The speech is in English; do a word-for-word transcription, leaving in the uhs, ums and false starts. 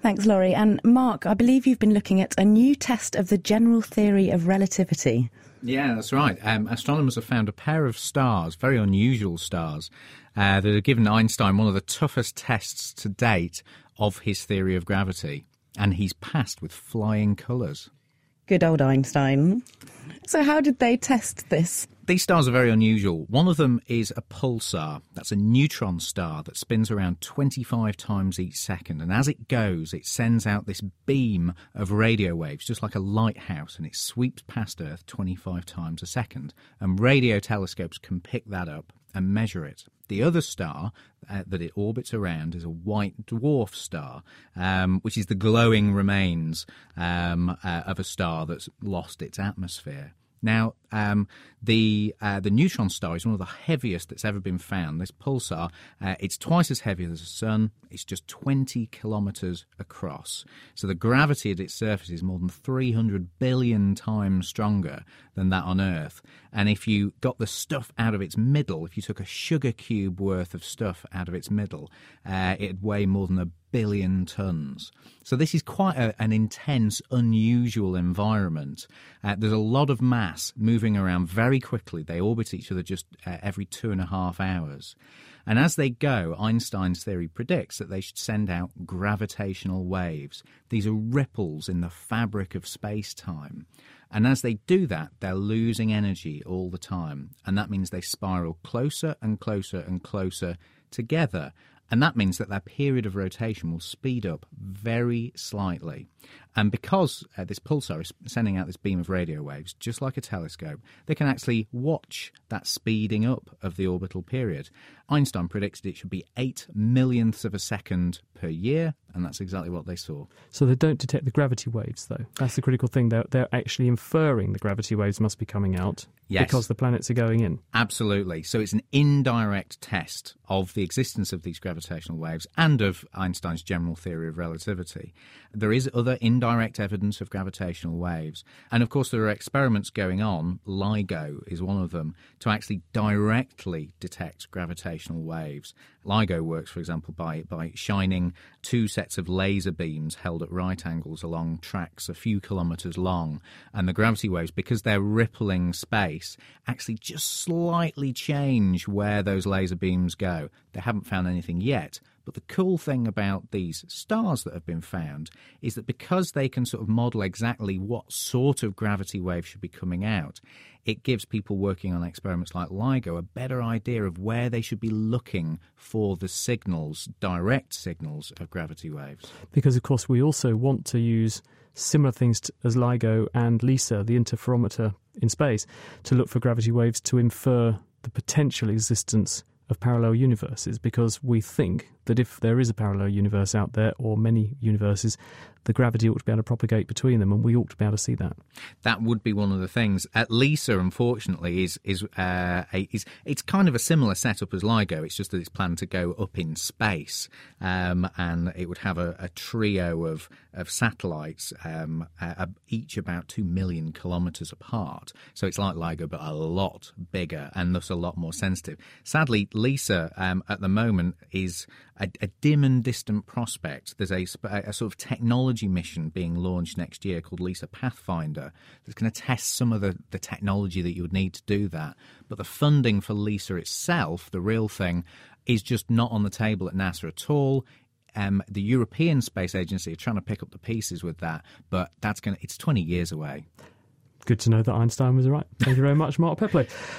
Thanks, Laurie. And Mark, I believe you've been looking at a new test of the general theory of relativity. Yeah, that's right. Um, astronomers have found a pair of stars, very unusual stars, uh, that have given Einstein one of the toughest tests to date of his theory of gravity. And he's passed with flying colours. Good old Einstein. So how did they test this? These stars are very unusual. One of them is a pulsar. That's a neutron star that spins around twenty-five times each second. And as it goes, it sends out this beam of radio waves, just like a lighthouse, and it sweeps past Earth twenty-five times a second. And radio telescopes can pick that up and measure it. The other star uh, that it orbits around is a white dwarf star, um, which is the glowing remains um, uh, of a star that's lost its atmosphere. Now, um, the uh, the neutron star is one of the heaviest that's ever been found. This pulsar, uh, it's twice as heavy as the Sun. It's just twenty kilometres across. So the gravity at its surface is more than three hundred billion times stronger than that on Earth. And if you got the stuff out of its middle, if you took a sugar cube worth of stuff out of its middle, uh, it'd weigh more than a billion tons. So this is quite a, an intense, unusual environment. Uh, there's a lot of mass moving around very quickly. They orbit each other just uh, every two and a half hours. And as they go, Einstein's theory predicts that they should send out gravitational waves. These are ripples in the fabric of space-time. And as they do that, they're losing energy all the time. And that means they spiral closer and closer and closer together. And that means that their period of rotation will speed up very slightly. And because uh, this pulsar is sending out this beam of radio waves, just like a telescope, they can actually watch that speeding up of the orbital period. Einstein predicted it should be eight millionths of a second per year, and that's exactly what they saw. So they don't detect the gravity waves, though. That's the critical thing. They're, they're actually inferring the gravity waves must be coming out yes. because the planets are going in. Absolutely. So it's an indirect test of the existence of these gravitational waves and of Einstein's general theory of relativity. There is other indirect evidence of gravitational waves. And, of course, there are experiments going on, LIGO is one of them, to actually directly detect gravitational waves. LIGO works, for example, by, by shining two sets of laser beams held at right angles along tracks a few kilometres long. And the gravity waves, because they're rippling space, actually just slightly change where those laser beams go. They haven't found anything yet. But the cool thing about these stars that have been found is that because they can sort of model exactly what sort of gravity wave should be coming out, it gives people working on experiments like LIGO a better idea of where they should be looking for the signals, direct signals of gravity waves. Because, of course, we also want to use similar things to, as LIGO and LISA, the interferometer in space, to look for gravity waves to infer the potential existence of parallel universes, because we think that if there is a parallel universe out there, or many universes, the gravity ought to be able to propagate between them, and we ought to be able to see that. That would be one of the things. At LISA, unfortunately, is is uh, a, is it's kind of a similar setup as LIGO. It's just that it's planned to go up in space, um, and it would have a, a trio of of satellites, um, uh, each about two million kilometres apart. So it's like LIGO, but a lot bigger and thus a lot more sensitive. Sadly, LISA um, at the moment is a, a dim and distant prospect. There's a, a sort of technology mission being launched next year called LISA Pathfinder that's going to test some of the, the technology that you would need to do that. But the funding for LISA itself, the real thing, is just not on the table at NASA at all. Um, the European Space Agency are trying to pick up the pieces with that, but that's going to, it's twenty years away. Good to know that Einstein was right. Thank you very much, Mark Pepley.